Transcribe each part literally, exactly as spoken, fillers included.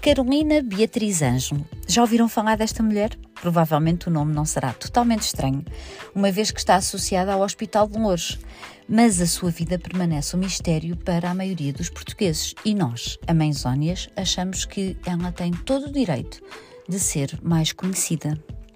Carolina Beatriz Ângelo. Já ouviram falar desta mulher? Provavelmente o nome não será totalmente estranho, uma vez que está associada ao Hospital de Loures. Mas a sua vida permanece um mistério para a maioria dos portugueses e nós, amenzónias, achamos que ela tem todo o direito de ser mais conhecida.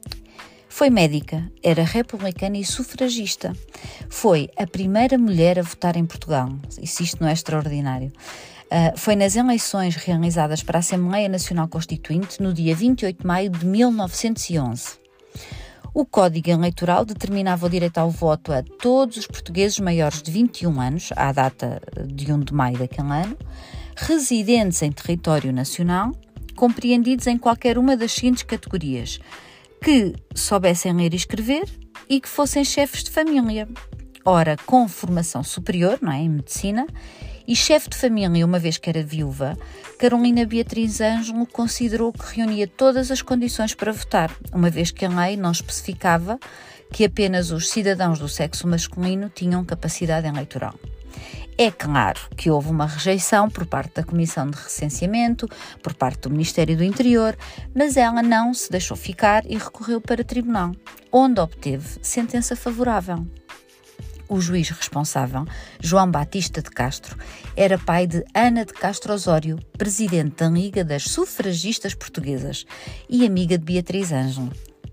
Foi médica, era republicana e sufragista. Foi a primeira mulher a votar em Portugal. Isso isto não é extraordinário. Uh, foi nas eleições realizadas para a Assembleia Nacional Constituinte no dia vinte e oito de maio de mil novecentos e onze. O Código Eleitoral determinava o direito ao voto a todos os portugueses maiores de vinte e um anos, à data de primeiro de maio daquele ano, residentes em território nacional, compreendidos em qualquer uma das seguintes categorias: que soubessem ler e escrever e que fossem chefes de família. Ora, com formação superior, não é, em medicina, e chefe de família, uma vez que era viúva, Carolina Beatriz Ângelo considerou que reunia todas as condições para votar, uma vez que a lei não especificava que apenas os cidadãos do sexo masculino tinham capacidade eleitoral. É claro que houve uma rejeição por parte da Comissão de Recenseamento, por parte do Ministério do Interior, mas ela não se deixou ficar e recorreu para o tribunal, onde obteve sentença favorável. O juiz responsável, João Batista de Castro, era pai de Ana de Castro Osório, presidente da Liga das Sufragistas Portuguesas e amiga de Beatriz Ângelo.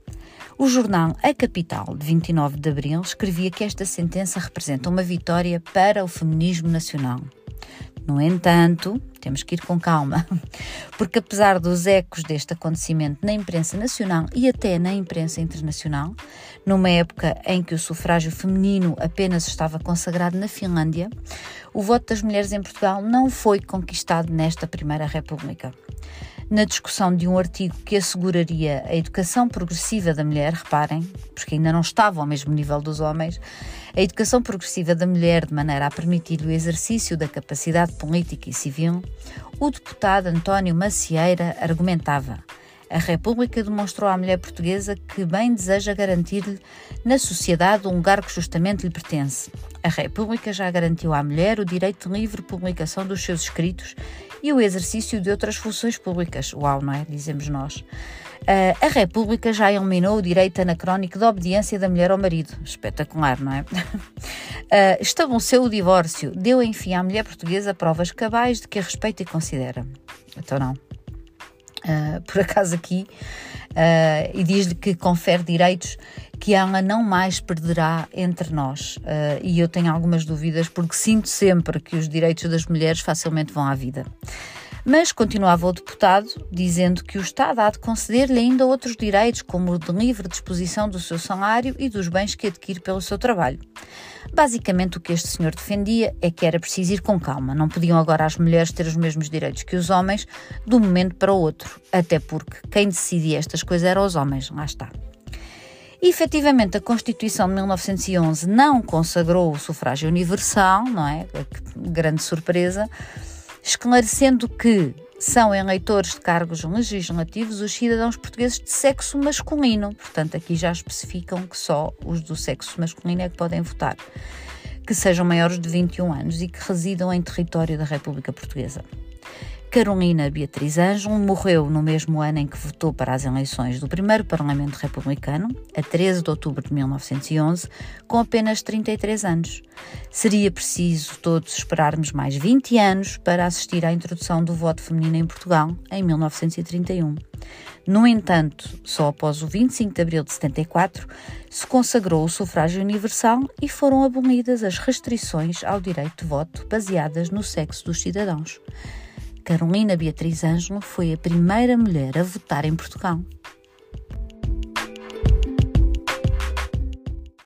O jornal A Capital, de vinte e nove de abril, escrevia que esta sentença representa uma vitória para o feminismo nacional. No entanto, temos que ir com calma, porque apesar dos ecos deste acontecimento na imprensa nacional e até na imprensa internacional, numa época em que o sufrágio feminino apenas estava consagrado na Finlândia, o voto das mulheres em Portugal não foi conquistado nesta Primeira República. Na discussão de um artigo que asseguraria a educação progressiva da mulher, reparem, porque ainda não estava ao mesmo nível dos homens, a educação progressiva da mulher de maneira a permitir o exercício da capacidade política e civil, o deputado António Macieira argumentava: a República demonstrou à mulher portuguesa que bem deseja garantir-lhe na sociedade um lugar que justamente lhe pertence. A República já garantiu à mulher o direito de livre publicação dos seus escritos e o exercício de outras funções públicas. Uau, não é? Dizemos nós. Uh, a República já eliminou o direito anacrónico de obediência da mulher ao marido. Espetacular, não é? Uh, estabeleceu o divórcio. Deu, enfim, à mulher portuguesa provas cabais de que a respeita e considera. Então não. Uh, por acaso aqui, uh, e diz-lhe que confere direitos que ela não mais perderá entre nós. Uh, e eu tenho algumas dúvidas, porque sinto sempre que os direitos das mulheres facilmente vão à vida. Mas continuava o deputado, dizendo que o Estado há de conceder-lhe ainda outros direitos, como o de livre disposição do seu salário e dos bens que adquire pelo seu trabalho. Basicamente, o que este senhor defendia é que era preciso ir com calma. Não podiam agora as mulheres ter os mesmos direitos que os homens de um momento para o outro, até porque quem decidia estas coisas eram os homens, lá está. E, efetivamente, a Constituição de mil novecentos e onze não consagrou o sufrágio universal, não é? Grande surpresa, esclarecendo que são eleitores de cargos legislativos os cidadãos portugueses de sexo masculino. Portanto, aqui já especificam que só os do sexo masculino é que podem votar, que sejam maiores de vinte e um anos e que residam em território da República Portuguesa. Carolina Beatriz Ângelo morreu no mesmo ano em que votou para as eleições do primeiro Parlamento Republicano, a treze de outubro de mil novecentos e onze, com apenas trinta e três anos. Seria preciso todos esperarmos mais vinte anos para assistir à introdução do voto feminino em Portugal, em mil novecentos e trinta e um. No entanto, só após o vinte e cinco de abril de setenta e quatro se consagrou o sufrágio universal e foram abolidas as restrições ao direito de voto baseadas no sexo dos cidadãos. Carolina Beatriz Ângelo foi a primeira mulher a votar em Portugal.